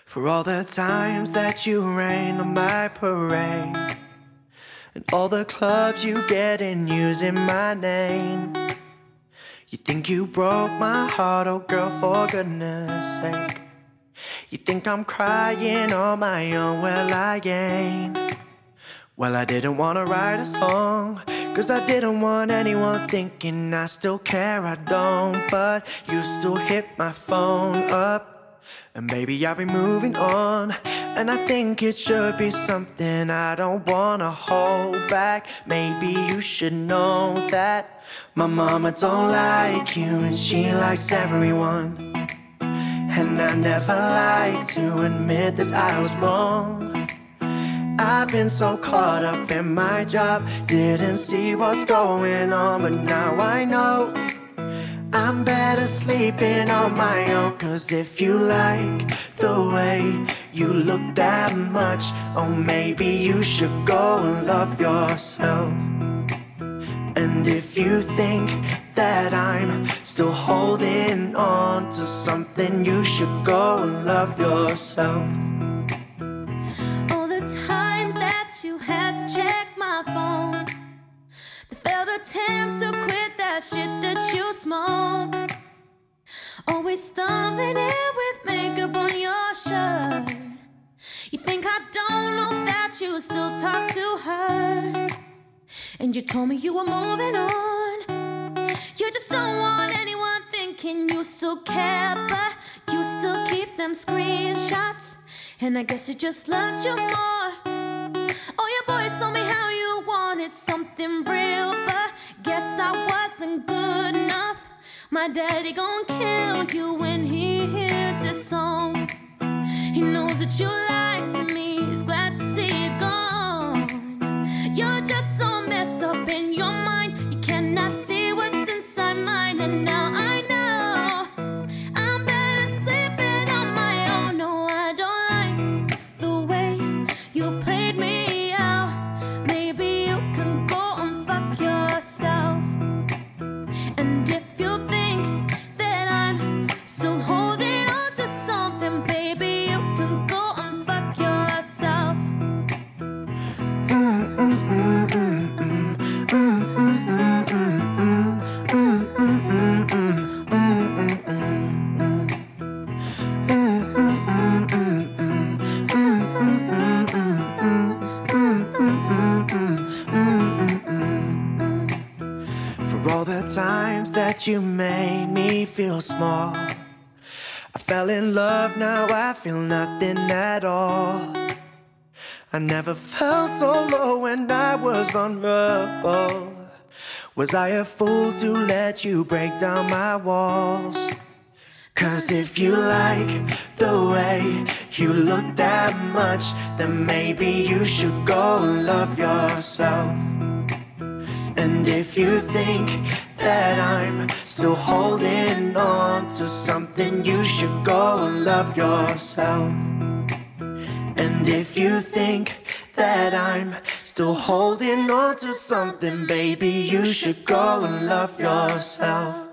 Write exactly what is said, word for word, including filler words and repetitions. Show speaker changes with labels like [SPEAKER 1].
[SPEAKER 1] For all the times that you rain on my parade, and all the clubs you get in using my name. You think you broke my heart, oh girl, for goodness sake. You think I'm crying on my own, well I ain't. Well, I didn't wanna write a song, cause I didn't want anyone thinking I still care, I don't. But you still hit my phone up, and baby, I've been moving on. And I think it should be something I don't wanna hold back. Maybe you should know that my mama don't like you, and she likes everyone. And I never like to admit that I was wrong. I've been so caught up in my job, didn't see what's going on, but now I know I'm better sleeping on my own. Cause if you like the way you look that much, oh maybe you should go and love yourself. And if you think that I'm still holding on to something, you should go and love yourself.
[SPEAKER 2] All the times that you had to check my phone, the failed attempts to quit that shit that you smoke, always stumbling in with makeup on your shirt. You think I don't know that you still talk to her, and you told me you were moving on. You just don't want anyone thinking you still care, but you still keep them screenshots, and I guess it just loved you more. All your boys told me how you wanted something real, but guess I wasn't good enough. My daddy gon' kill you when he hears this song. He knows that you lied to me, he's glad to see you gone. You're just so messed up in your mind, you cannot see what's inside mine. And now I know I'm better sleeping on my own. No, I don't like the way you played me out. Maybe you can go and fuck yourself. And if you think that I'm still holding on to something, baby, you can go and fuck yourself.
[SPEAKER 1] For all the times that you made me feel small, I fell in love, now I feel nothing at all. I never felt so low when I was vulnerable. Was I a fool to let you break down my walls? Cause if you like the way you look that much, then maybe you should go and love yourself. And if you think that I'm still holding on to something, you should go and love yourself. And if you think that I'm still holding on to something, baby, you should go and love yourself.